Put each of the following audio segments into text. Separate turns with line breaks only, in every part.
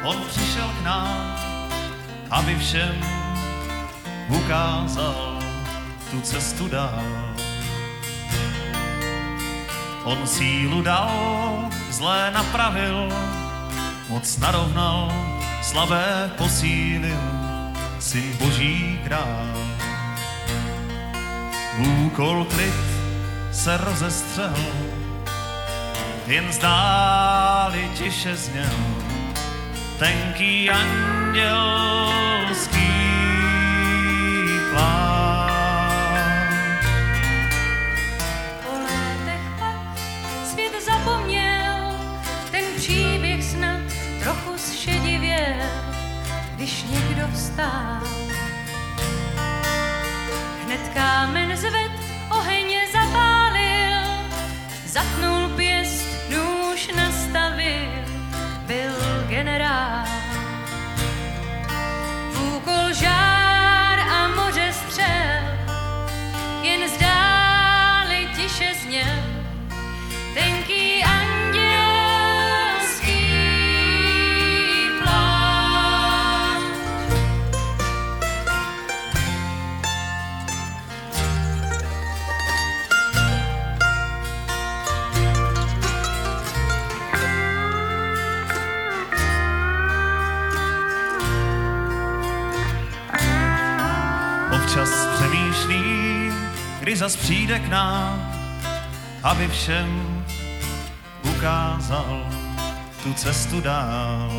On přišel k nám, aby všem ukázal tu cestu dál. On sílu dal, zlé napravil, moc narovnal, slabé posílil, Syn Boží král. Úkol klid se rozestřel, jen zdáli tiše zněl tenký andělský pláč.
Po létech pak svět zapomněl, ten příběh snad trochu zšedivěl, když někdo vstál. Hned kámen zved, oheň zapálil, zatnul pěst, nůž nastavil, byl generál. Úkol žár a moře střel, jen zdáli tiše zněl tenký andělský pláč.
Občas přemýšlí, kdy zas přijde k nám, aby všem ukázal tu cestu dál.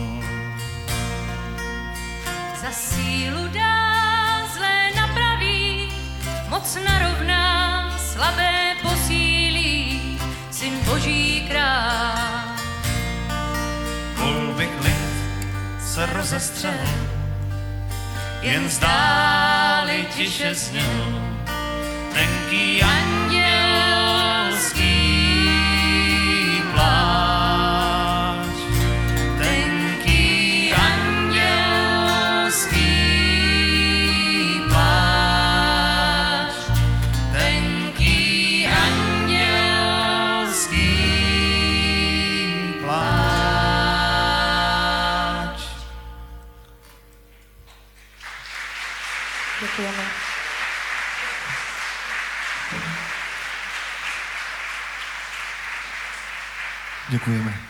Za sílu dá, zlé napraví, moc narovná, slabé posílí, Syn Boží král.
Kolby klid se rozestřel, jen zdáli tiše zněl tenký andělský pláč. Tenký andělský pláč. Tenký andělský pláč.
Děkujeme.
Děkujeme.